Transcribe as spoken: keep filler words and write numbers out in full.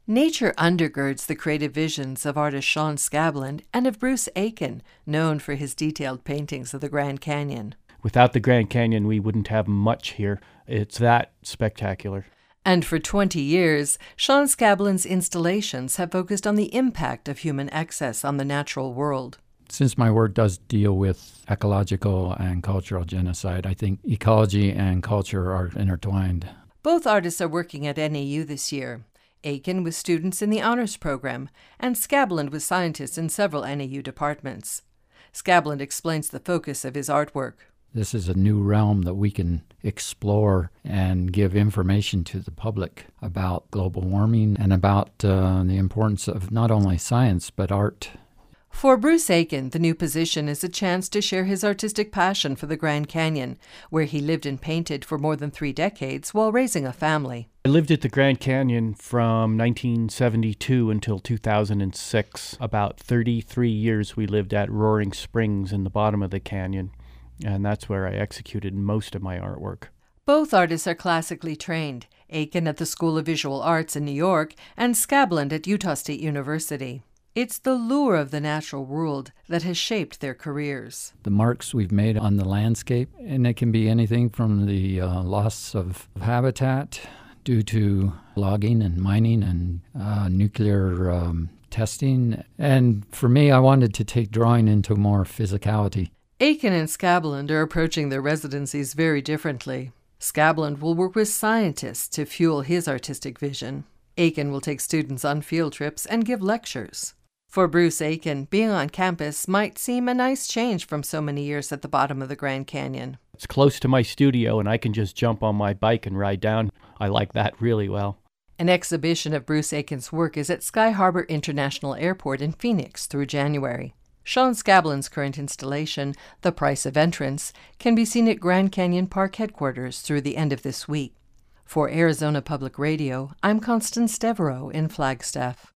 Nature undergirds the creative visions of artist Sean Scabland and of Bruce Aitken, known for his detailed paintings of the Grand Canyon. Without the Grand Canyon, we wouldn't have much here. It's that spectacular. And for twenty years, Sean Scabland's installations have focused on the impact of human excess on the natural world. Since my work does deal with ecological and cultural genocide, I think ecology and culture are intertwined. Both artists are working at N A U this year. Aitken with students in the honors program, and Scabland with scientists in several N A U departments. Scabland explains the focus of his artwork. This is a new realm that we can explore and give information to the public about global warming and about uh, the importance of not only science but art. For Bruce Aitken, the new position is a chance to share his artistic passion for the Grand Canyon, where he lived and painted for more than three decades while raising a family. I lived at the Grand Canyon from nineteen seventy-two until two thousand six. About thirty-three years we lived at Roaring Springs in the bottom of the canyon, and that's where I executed most of my artwork. Both artists are classically trained, Aitken at the School of Visual Arts in New York and Scabland at Utah State University. It's the lure of the natural world that has shaped their careers. The marks we've made on the landscape, and it can be anything from the uh, loss of habitat due to logging and mining and uh, nuclear um, testing. And for me, I wanted to take drawing into more physicality. Aitken and Scabland are approaching their residencies very differently. Scabland will work with scientists to fuel his artistic vision. Aitken will take students on field trips and give lectures. For Bruce Aitken, being on campus might seem a nice change from so many years at the bottom of the Grand Canyon. It's close to my studio, and I can just jump on my bike and ride down. I like that really well. An exhibition of Bruce Aitken's work is at Sky Harbor International Airport in Phoenix through January. Sean Scabland's current installation, The Price of Entrance, can be seen at Grand Canyon Park headquarters through the end of this week. For Arizona Public Radio, I'm Constance Devereaux in Flagstaff.